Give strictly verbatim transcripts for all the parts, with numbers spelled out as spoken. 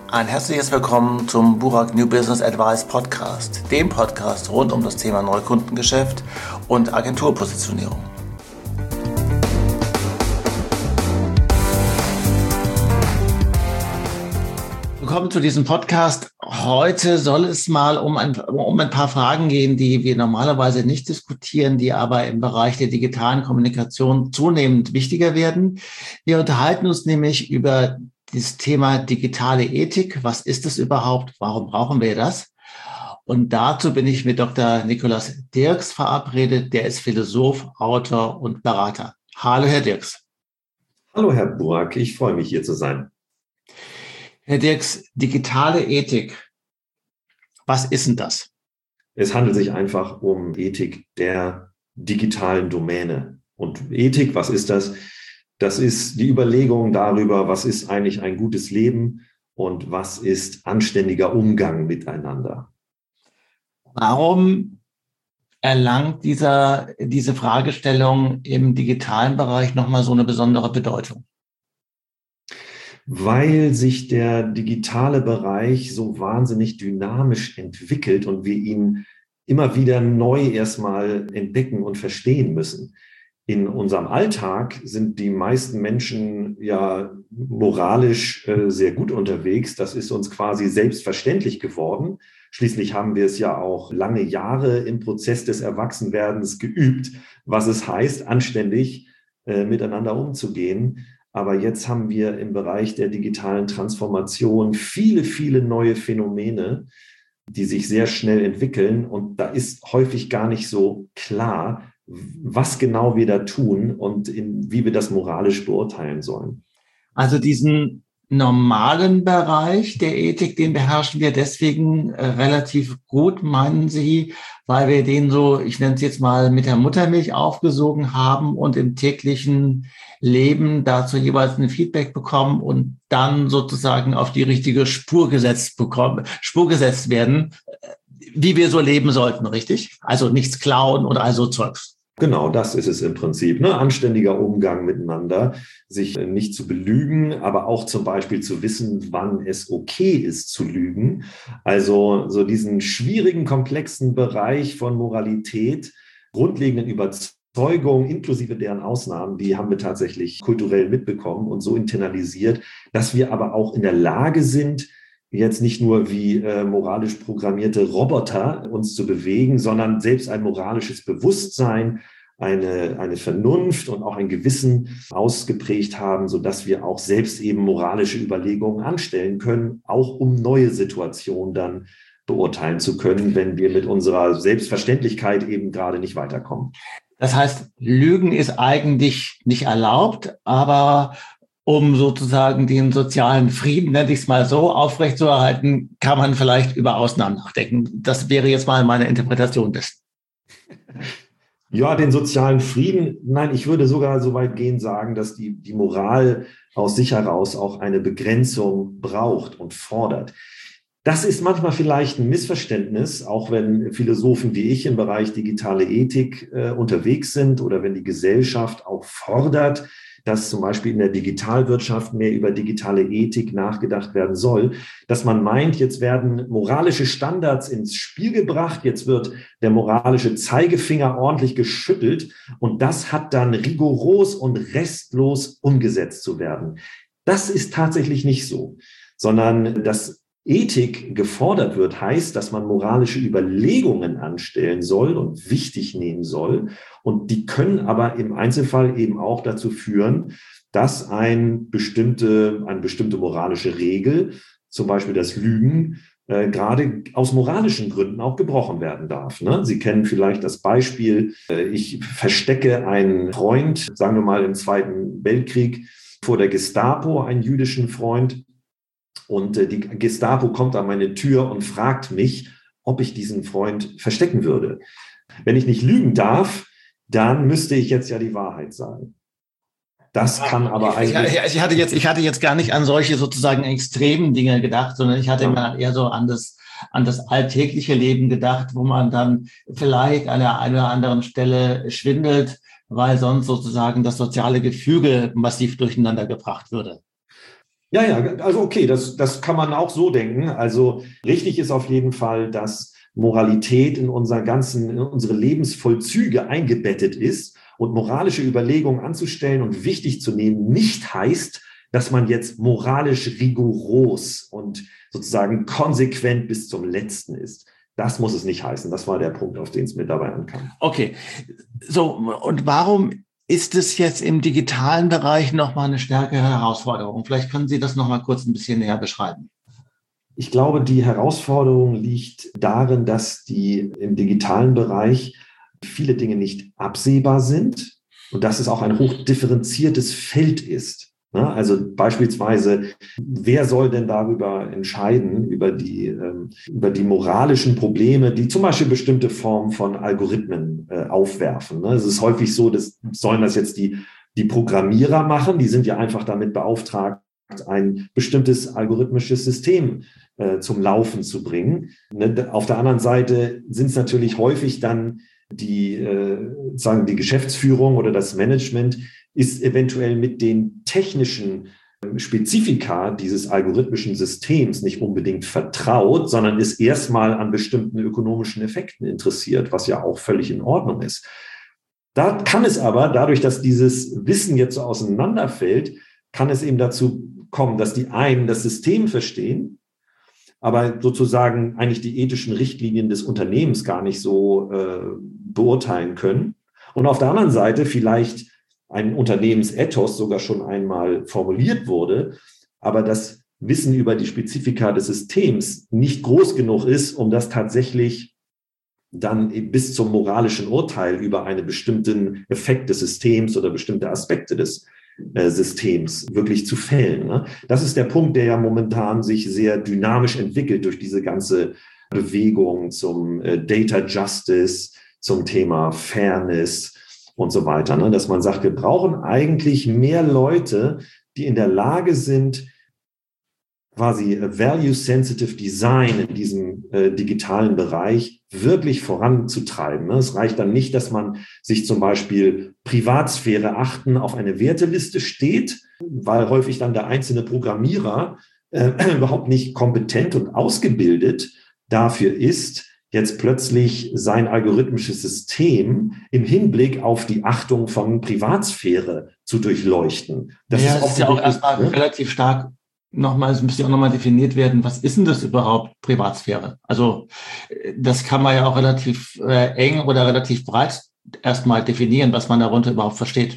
Ein herzliches Willkommen zum Burak New Business Advice Podcast, dem Podcast rund um das Thema Neukundengeschäft und Agenturpositionierung. Willkommen zu diesem Podcast. Heute soll es mal um ein, um ein paar Fragen gehen, die wir normalerweise nicht diskutieren, die aber im Bereich der digitalen Kommunikation zunehmend wichtiger werden. Wir unterhalten uns nämlich über das Thema digitale Ethik. Was ist es überhaupt? Warum brauchen wir das? Und dazu bin ich mit Doktor Nikolaus Dirks verabredet. Der ist Philosoph, Autor und Berater. Hallo, Herr Dirks. Hallo, Herr Burak. Ich freue mich, hier zu sein. Herr Dirks, digitale Ethik. Was ist denn das? Es handelt sich einfach um Ethik der digitalen Domäne. Und Ethik, was ist das? Das ist die Überlegung darüber, was ist eigentlich ein gutes Leben und was ist anständiger Umgang miteinander. Warum erlangt dieser, diese Fragestellung im digitalen Bereich nochmal so eine besondere Bedeutung? Weil sich der digitale Bereich so wahnsinnig dynamisch entwickelt und wir ihn immer wieder neu erstmal entdecken und verstehen müssen. In unserem Alltag sind die meisten Menschen ja moralisch äh, sehr gut unterwegs. Das ist uns quasi selbstverständlich geworden. Schließlich haben wir es ja auch lange Jahre im Prozess des Erwachsenwerdens geübt, was es heißt, anständig äh, miteinander umzugehen. Aber jetzt haben wir im Bereich der digitalen Transformation viele, viele neue Phänomene, die sich sehr schnell entwickeln. Und da ist häufig gar nicht so klar, was genau wir da tun und in, wie wir das moralisch beurteilen sollen. Also diesen normalen Bereich der Ethik, den beherrschen wir deswegen äh, relativ gut, meinen Sie, weil wir den so, ich nenne es jetzt mal, mit der Muttermilch aufgesogen haben und im täglichen Leben dazu jeweils ein Feedback bekommen und dann sozusagen auf die richtige Spur gesetzt bekommen, Spur gesetzt werden, wie wir so leben sollten, richtig? Also nichts klauen und all so Zeugs. Genau, das ist es im Prinzip. Ne? Anständiger Umgang miteinander, sich nicht zu belügen, aber auch zum Beispiel zu wissen, wann es okay ist zu lügen. Also so diesen schwierigen, komplexen Bereich von Moralität, grundlegenden Überzeugungen, inklusive deren Ausnahmen, die haben wir tatsächlich kulturell mitbekommen und so internalisiert, dass wir aber auch in der Lage sind, jetzt nicht nur wie äh, moralisch programmierte Roboter uns zu bewegen, sondern selbst ein moralisches Bewusstsein, eine, eine Vernunft und auch ein Gewissen ausgeprägt haben, sodass wir auch selbst eben moralische Überlegungen anstellen können, auch um neue Situationen dann beurteilen zu können, wenn wir mit unserer Selbstverständlichkeit eben gerade nicht weiterkommen. Das heißt, Lügen ist eigentlich nicht erlaubt, aber um sozusagen den sozialen Frieden, nenne ich es mal so, aufrechtzuerhalten, kann man vielleicht über Ausnahmen nachdenken. Das wäre jetzt mal meine Interpretation dessen. Ja, den sozialen Frieden, nein, ich würde sogar so weit gehen sagen, dass die, die Moral aus sich heraus auch eine Begrenzung braucht und fordert. Das ist manchmal vielleicht ein Missverständnis, auch wenn Philosophen wie ich im Bereich digitale Ethik äh, unterwegs sind oder wenn die Gesellschaft auch fordert, dass zum Beispiel in der Digitalwirtschaft mehr über digitale Ethik nachgedacht werden soll, dass man meint, jetzt werden moralische Standards ins Spiel gebracht, jetzt wird der moralische Zeigefinger ordentlich geschüttelt und das hat dann rigoros und restlos umgesetzt zu werden. Das ist tatsächlich nicht so, sondern dass Ethik gefordert wird, heißt, dass man moralische Überlegungen anstellen soll und wichtig nehmen soll. Und die können aber im Einzelfall eben auch dazu führen, dass ein bestimmte, eine bestimmte moralische Regel, zum Beispiel das Lügen, äh, gerade aus moralischen Gründen auch gebrochen werden darf. Ne? Sie kennen vielleicht das Beispiel, äh, ich verstecke einen Freund, sagen wir mal im Zweiten Weltkrieg, vor der Gestapo, einen jüdischen Freund. Und die Gestapo kommt an meine Tür und fragt mich, ob ich diesen Freund verstecken würde. Wenn ich nicht lügen darf, dann müsste ich jetzt ja die Wahrheit sagen. Das kann aber eigentlich... Ich, ich, hatte jetzt, ich hatte jetzt gar nicht an solche sozusagen extremen Dinge gedacht, sondern ich hatte ja. immer eher so an das, an das alltägliche Leben gedacht, wo man dann vielleicht an der einen oder anderen Stelle schwindelt, weil sonst sozusagen das soziale Gefüge massiv durcheinander gebracht würde. Ja, ja, also okay, das, das kann man auch so denken. Also richtig ist auf jeden Fall, dass Moralität in unser ganzen, in unsere Lebensvollzüge eingebettet ist und moralische Überlegungen anzustellen und wichtig zu nehmen nicht heißt, dass man jetzt moralisch rigoros und sozusagen konsequent bis zum Letzten ist. Das muss es nicht heißen. Das war der Punkt, auf den es mir dabei ankam. Okay, so und warum ist es jetzt im digitalen Bereich nochmal eine stärkere Herausforderung? Vielleicht können Sie das nochmal kurz ein bisschen näher beschreiben. Ich glaube, die Herausforderung liegt darin, dass die im digitalen Bereich viele Dinge nicht absehbar sind und dass es auch ein hochdifferenziertes Feld ist. Also beispielsweise, wer soll denn darüber entscheiden, über die, über die moralischen Probleme, die zum Beispiel bestimmte Formen von Algorithmen aufwerfen? Es ist häufig so, dass sollen das jetzt die, die Programmierer machen, die sind ja einfach damit beauftragt, ein bestimmtes algorithmisches System äh, zum Laufen zu bringen. Ne? Auf der anderen Seite sind es natürlich häufig dann die, äh, sagen die Geschäftsführung oder das Management ist eventuell mit den technischen Spezifika dieses algorithmischen Systems nicht unbedingt vertraut, sondern ist erstmal an bestimmten ökonomischen Effekten interessiert, was ja auch völlig in Ordnung ist. Da kann es aber, dadurch, dass dieses Wissen jetzt so auseinanderfällt, kann es eben dazu kommen, dass die einen das System verstehen, aber sozusagen eigentlich die ethischen Richtlinien des Unternehmens gar nicht so äh, beurteilen können. Und auf der anderen Seite vielleicht ein Unternehmensethos sogar schon einmal formuliert wurde, aber das Wissen über die Spezifika des Systems nicht groß genug ist, um das tatsächlich dann bis zum moralischen Urteil über einen bestimmten Effekt des Systems oder bestimmte Aspekte des äh, Systems wirklich zu fällen. Ne? Das ist der Punkt, der ja momentan sich sehr dynamisch entwickelt durch diese ganze Bewegung zum äh, Data Justice, zum Thema Fairness und so weiter. Ne? Dass man sagt, wir brauchen eigentlich mehr Leute, die in der Lage sind, quasi Value-Sensitive Design in diesem äh, digitalen Bereich wirklich voranzutreiben. Ne? Es reicht dann nicht, dass man sich zum Beispiel Privatsphäre achten auf eine Werteliste steht, weil häufig dann der einzelne Programmierer äh, überhaupt nicht kompetent und ausgebildet dafür ist, jetzt plötzlich sein algorithmisches System im Hinblick auf die Achtung von Privatsphäre zu durchleuchten. Das ja, ist, das ist ja auch erstmal ne? relativ stark nochmal, es müsste ja auch nochmal definiert werden, was ist denn das überhaupt, Privatsphäre? Also das kann man ja auch relativ äh, eng oder relativ breit erstmal definieren, was man darunter überhaupt versteht.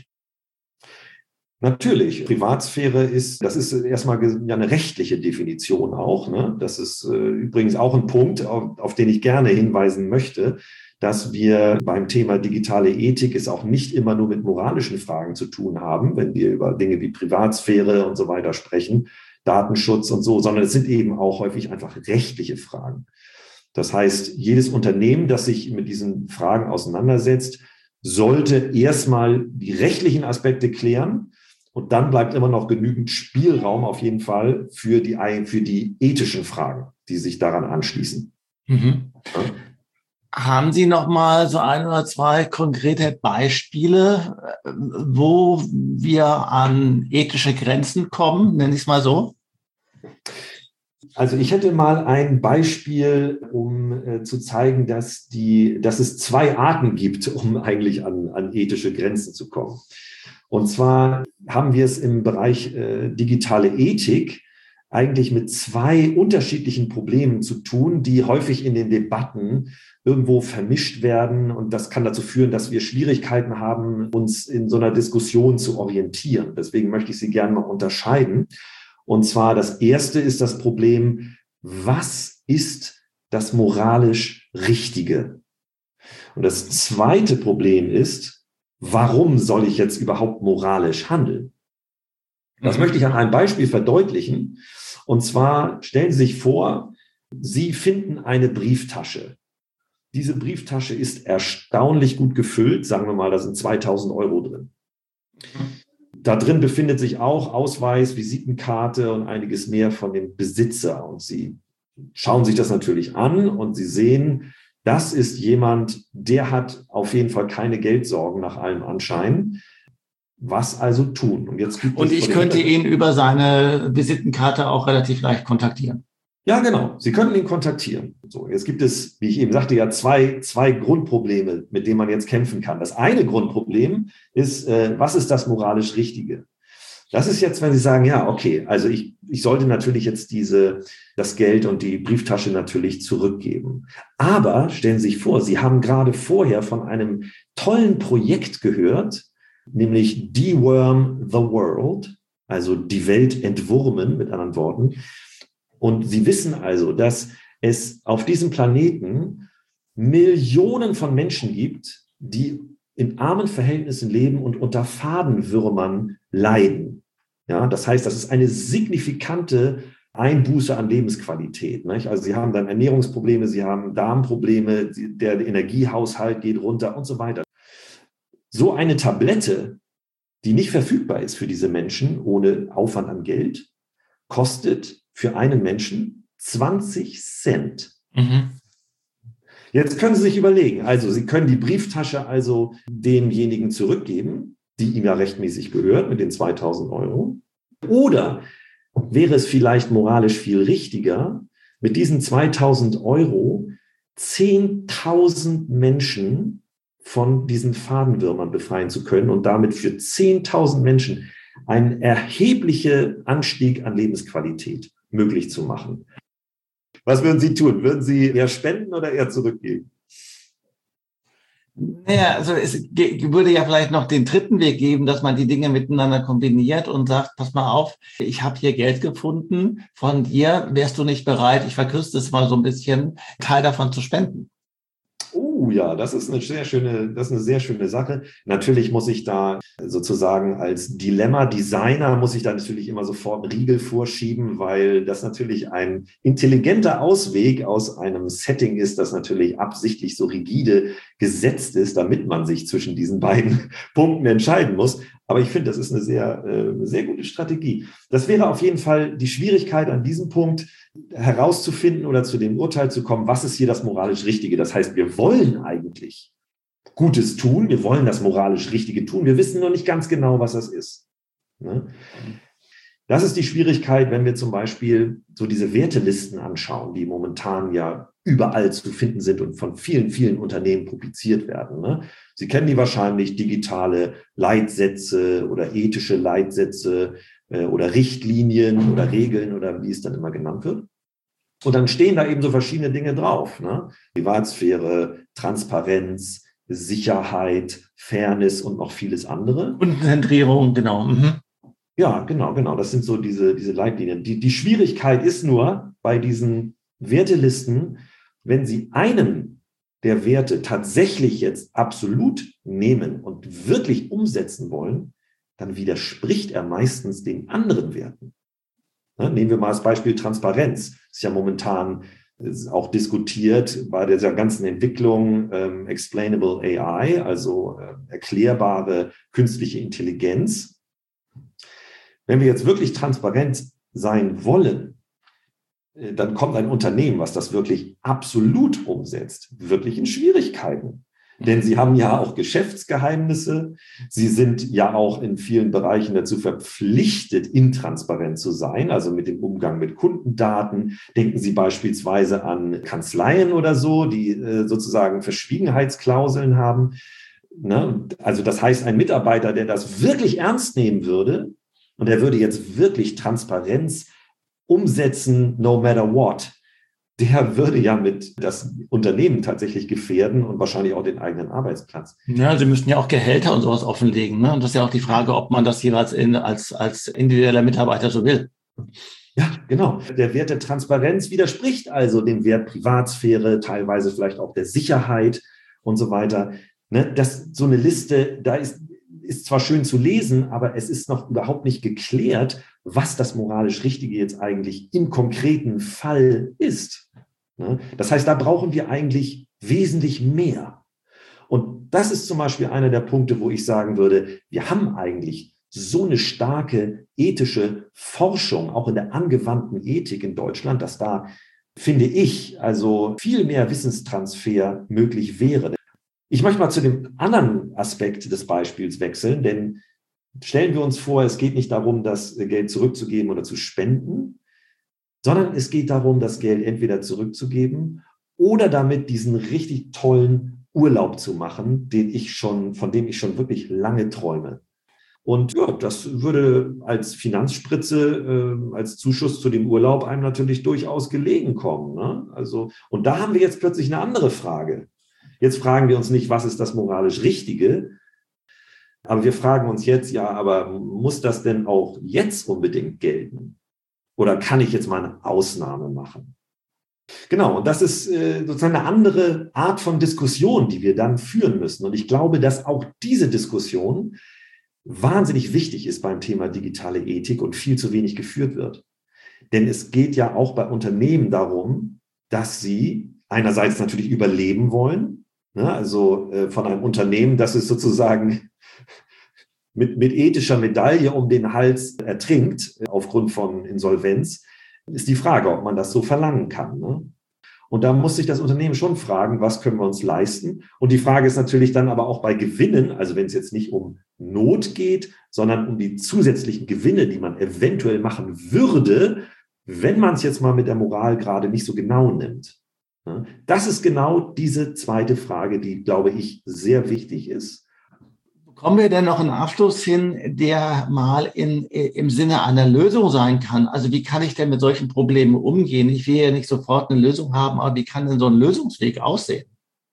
Natürlich, Privatsphäre ist, das ist erstmal ja eine rechtliche Definition auch. Ne? Das ist äh, übrigens auch ein Punkt, auf, auf den ich gerne hinweisen möchte, dass wir beim Thema digitale Ethik es auch nicht immer nur mit moralischen Fragen zu tun haben, wenn wir über Dinge wie Privatsphäre und so weiter sprechen, Datenschutz und so, sondern es sind eben auch häufig einfach rechtliche Fragen. Das heißt, jedes Unternehmen, das sich mit diesen Fragen auseinandersetzt, sollte erstmal die rechtlichen Aspekte klären und dann bleibt immer noch genügend Spielraum auf jeden Fall für die, für die ethischen Fragen, die sich daran anschließen. Mhm. Ja. Haben Sie noch mal so ein oder zwei konkrete Beispiele, wo wir an ethische Grenzen kommen, nenne ich es mal so? Also ich hätte mal ein Beispiel, um äh, zu zeigen, dass, die, dass es zwei Arten gibt, um eigentlich an, an ethische Grenzen zu kommen. Und zwar haben wir es im Bereich äh, digitale Ethik eigentlich mit zwei unterschiedlichen Problemen zu tun, die häufig in den Debatten irgendwo vermischt werden. Und das kann dazu führen, dass wir Schwierigkeiten haben, uns in so einer Diskussion zu orientieren. Deswegen möchte ich sie gerne mal unterscheiden. Und zwar das erste ist das Problem, was ist das moralisch Richtige? Und das zweite Problem ist, warum soll ich jetzt überhaupt moralisch handeln? Das möchte ich an einem Beispiel verdeutlichen. Und zwar stellen Sie sich vor, Sie finden eine Brieftasche. Diese Brieftasche ist erstaunlich gut gefüllt. Sagen wir mal, da sind zweitausend Euro drin. Da drin befindet sich auch Ausweis, Visitenkarte und einiges mehr von dem Besitzer. Und Sie schauen sich das natürlich an und Sie sehen, das ist jemand, der hat auf jeden Fall keine Geldsorgen nach allem Anschein. Was also tun? Und jetzt gibt Und es ich könnte ihn über seine Visitenkarte auch relativ leicht kontaktieren. Ja, genau. Sie können ihn kontaktieren. So, jetzt gibt es, wie ich eben sagte, ja zwei, zwei Grundprobleme, mit denen man jetzt kämpfen kann. Das eine Grundproblem ist, äh, was ist das moralisch Richtige? Das ist jetzt, wenn Sie sagen, ja, okay, also ich, ich sollte natürlich jetzt diese, das Geld und die Brieftasche natürlich zurückgeben. Aber stellen Sie sich vor, Sie haben gerade vorher von einem tollen Projekt gehört, nämlich Deworm the World, also die Welt entwurmen, mit anderen Worten. Und Sie wissen also, dass es auf diesem Planeten Millionen von Menschen gibt, die in armen Verhältnissen leben und unter Fadenwürmern leiden. Ja, das heißt, das ist eine signifikante Einbuße an Lebensqualität. Nicht? Also Sie haben dann Ernährungsprobleme, Sie haben Darmprobleme, der Energiehaushalt geht runter und so weiter. So eine Tablette, die nicht verfügbar ist für diese Menschen ohne Aufwand an Geld, kostet für einen Menschen zwanzig Cent. Mhm. Jetzt können Sie sich überlegen, also Sie können die Brieftasche also demjenigen zurückgeben, die ihm ja rechtmäßig gehört, mit den zweitausend Euro. Oder wäre es vielleicht moralisch viel richtiger, mit diesen zweitausend Euro zehntausend Menschen von diesen Fadenwürmern befreien zu können und damit für zehntausend Menschen einen erheblichen Anstieg an Lebensqualität möglich zu machen. Was würden Sie tun? Würden Sie eher spenden oder eher zurückgeben? Naja, also es würde ja vielleicht noch den dritten Weg geben, dass man die Dinge miteinander kombiniert und sagt, pass mal auf, ich habe hier Geld gefunden, von dir wärst du nicht bereit, ich verkürze es mal so ein bisschen, Teil davon zu spenden. Oh ja, das ist eine sehr schöne, das ist eine sehr schöne Sache. Natürlich muss ich da sozusagen als Dilemma-Designer muss ich da natürlich immer sofort einen Riegel vorschieben, weil das natürlich ein intelligenter Ausweg aus einem Setting ist, das natürlich absichtlich so rigide gesetzt ist, damit man sich zwischen diesen beiden Punkten entscheiden muss. Aber ich finde, das ist eine sehr, eine sehr gute Strategie. Das wäre auf jeden Fall die Schwierigkeit an diesem Punkt, herauszufinden oder zu dem Urteil zu kommen, was ist hier das moralisch Richtige. Das heißt, wir wollen eigentlich Gutes tun, wir wollen das moralisch Richtige tun, wir wissen nur nicht ganz genau, was das ist. Das ist die Schwierigkeit, wenn wir zum Beispiel so diese Wertelisten anschauen, die momentan ja überall zu finden sind und von vielen, vielen Unternehmen publiziert werden. Sie kennen die wahrscheinlich, digitale Leitsätze oder ethische Leitsätze oder Richtlinien oder Regeln oder wie es dann immer genannt wird. Und dann stehen da eben so verschiedene Dinge drauf. Ne? Privatsphäre, Transparenz, Sicherheit, Fairness und noch vieles andere. Kundenzentrierung, genau. Mhm. Ja, genau, genau. Das sind so diese, diese Leitlinien. Die, die Schwierigkeit ist nur bei diesen Wertelisten, wenn Sie einen der Werte tatsächlich jetzt absolut nehmen und wirklich umsetzen wollen, dann widerspricht er meistens den anderen Werten. Ne? Nehmen wir mal das Beispiel Transparenz. Das ist ja momentan ist auch diskutiert bei dieser ganzen Entwicklung ähm, Explainable A I, also äh, erklärbare künstliche Intelligenz. Wenn wir jetzt wirklich transparent sein wollen, äh, dann kommt ein Unternehmen, was das wirklich absolut umsetzt, wirklich in Schwierigkeiten. Denn sie haben ja auch Geschäftsgeheimnisse. Sie sind ja auch in vielen Bereichen dazu verpflichtet, intransparent zu sein, also mit dem Umgang mit Kundendaten. Denken Sie beispielsweise an Kanzleien oder so, die äh, sozusagen Verschwiegenheitsklauseln haben. Ne? Also das heißt, ein Mitarbeiter, der das wirklich ernst nehmen würde und der würde jetzt wirklich Transparenz umsetzen, no matter what, der würde ja mit das Unternehmen tatsächlich gefährden und wahrscheinlich auch den eigenen Arbeitsplatz. Ja, Sie müssten ja auch Gehälter und sowas offenlegen. Ne? Und das ist ja auch die Frage, ob man das jeweils in, als, als individueller Mitarbeiter so will. Ja, genau. Der Wert der Transparenz widerspricht also dem Wert Privatsphäre, teilweise vielleicht auch der Sicherheit und so weiter. Ne? Das, so eine Liste, da ist, ist zwar schön zu lesen, aber es ist noch überhaupt nicht geklärt, was das moralisch Richtige jetzt eigentlich im konkreten Fall ist. Das heißt, da brauchen wir eigentlich wesentlich mehr. Und das ist zum Beispiel einer der Punkte, wo ich sagen würde, wir haben eigentlich so eine starke ethische Forschung, auch in der angewandten Ethik in Deutschland, dass da, finde ich, also viel mehr Wissenstransfer möglich wäre. Ich möchte mal zu dem anderen Aspekt des Beispiels wechseln, denn Stellen wir uns vor, es geht nicht darum, das Geld zurückzugeben oder zu spenden, sondern es geht darum, das Geld entweder zurückzugeben oder damit diesen richtig tollen Urlaub zu machen, den ich schon, von dem ich schon wirklich lange träume. Und ja, das würde als Finanzspritze, äh, als Zuschuss zu dem Urlaub einem natürlich durchaus gelegen kommen. Ne? Also, und da haben wir jetzt plötzlich eine andere Frage. Jetzt fragen wir uns nicht, was ist das moralisch Richtige? Aber wir fragen uns jetzt, ja, aber muss das denn auch jetzt unbedingt gelten? Oder kann ich jetzt mal eine Ausnahme machen? Genau, und das ist äh, sozusagen eine andere Art von Diskussion, die wir dann führen müssen. Und ich glaube, dass auch diese Diskussion wahnsinnig wichtig ist beim Thema digitale Ethik und viel zu wenig geführt wird. Denn es geht ja auch bei Unternehmen darum, dass sie einerseits natürlich überleben wollen, ne, also äh, von einem Unternehmen, das es sozusagen mit, mit ethischer Medaille um den Hals ertrinkt, äh, aufgrund von Insolvenz, ist die Frage, ob man das so verlangen kann. Ne? Und da muss sich das Unternehmen schon fragen, was können wir uns leisten? Und die Frage ist natürlich dann aber auch bei Gewinnen, also wenn es jetzt nicht um Not geht, sondern um die zusätzlichen Gewinne, die man eventuell machen würde, wenn man es jetzt mal mit der Moral gerade nicht so genau nimmt. Das ist genau diese zweite Frage, die, glaube ich, sehr wichtig ist. Bekommen wir denn noch einen Abschluss hin, der mal in, im Sinne einer Lösung sein kann? Also wie kann ich denn mit solchen Problemen umgehen? Ich will ja nicht sofort eine Lösung haben, aber wie kann denn so ein Lösungsweg aussehen?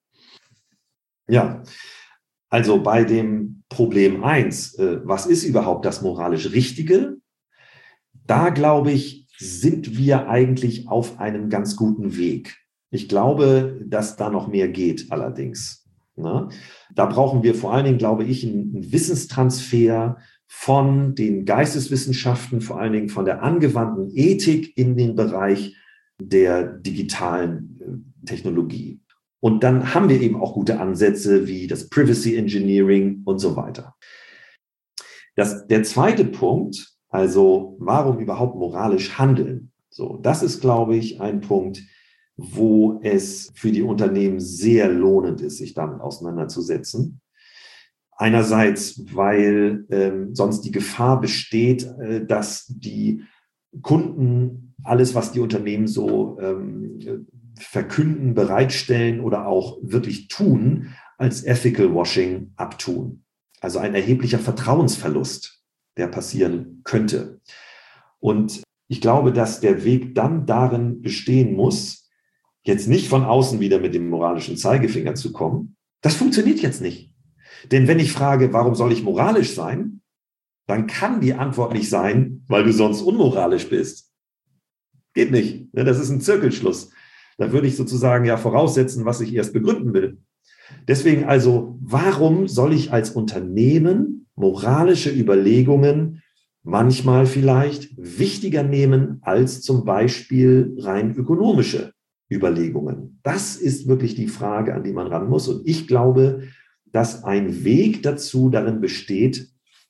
Ja, also bei dem Problem eins, äh, was ist überhaupt das moralisch Richtige? Da, glaube ich, sind wir eigentlich auf einem ganz guten Weg. Ich glaube, dass da noch mehr geht allerdings. Ne? Da brauchen wir vor allen Dingen, glaube ich, einen Wissenstransfer von den Geisteswissenschaften, vor allen Dingen von der angewandten Ethik in den Bereich der digitalen Technologie. Und dann haben wir eben auch gute Ansätze wie das Privacy Engineering und so weiter. Das, der zweite Punkt, also warum überhaupt moralisch handeln? So, das ist, glaube ich, ein Punkt, wo es für die Unternehmen sehr lohnend ist, sich damit auseinanderzusetzen. Einerseits, weil ähm, sonst die Gefahr besteht, äh, dass die Kunden alles, was die Unternehmen so ähm, verkünden, bereitstellen oder auch wirklich tun, als Ethical Washing abtun. Also ein erheblicher Vertrauensverlust, der passieren könnte. Und ich glaube, dass der Weg dann darin bestehen muss, jetzt nicht von außen wieder mit dem moralischen Zeigefinger zu kommen. Das funktioniert jetzt nicht. Denn wenn ich frage, warum soll ich moralisch sein, dann kann die Antwort nicht sein, weil du sonst unmoralisch bist. Geht nicht. Das ist ein Zirkelschluss. Da würde ich sozusagen ja voraussetzen, was ich erst begründen will. Deswegen also, warum soll ich als Unternehmen moralische Überlegungen manchmal vielleicht wichtiger nehmen als zum Beispiel rein ökonomische Überlegungen? Das ist wirklich die Frage, an die man ran muss. Und ich glaube, dass ein Weg dazu darin besteht,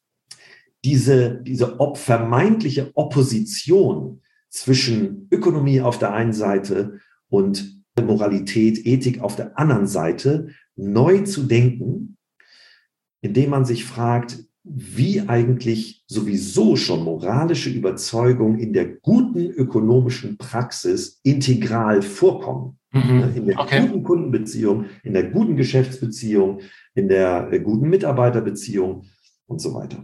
diese, diese vermeintliche Opposition zwischen Ökonomie auf der einen Seite und Moralität, Ethik auf der anderen Seite neu zu denken, indem man sich fragt, wie eigentlich sowieso schon moralische Überzeugungen in der guten ökonomischen Praxis integral vorkommen. Mhm. In der okay. guten Kundenbeziehung, in der guten Geschäftsbeziehung, in der guten Mitarbeiterbeziehung und so weiter.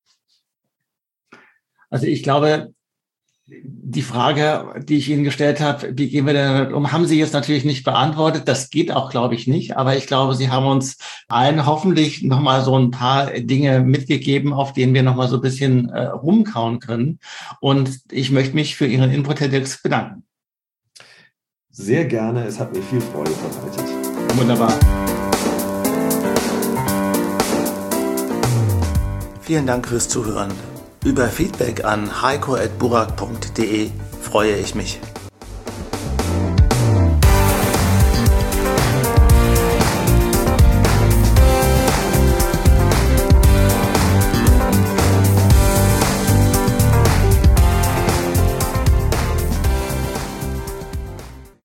Also ich glaube, die Frage, die ich Ihnen gestellt habe, wie gehen wir denn damit um, haben Sie jetzt natürlich nicht beantwortet. Das geht auch, glaube ich, nicht. Aber ich glaube, Sie haben uns allen hoffentlich nochmal so ein paar Dinge mitgegeben, auf denen wir nochmal so ein bisschen äh, rumkauen können. Und ich möchte mich für Ihren Input, Herr Dirks, bedanken. Sehr gerne. Es hat mir viel Freude bereitet. Wunderbar. Vielen Dank fürs Zuhören. Über Feedback an heiko at burak punkt de freue ich mich.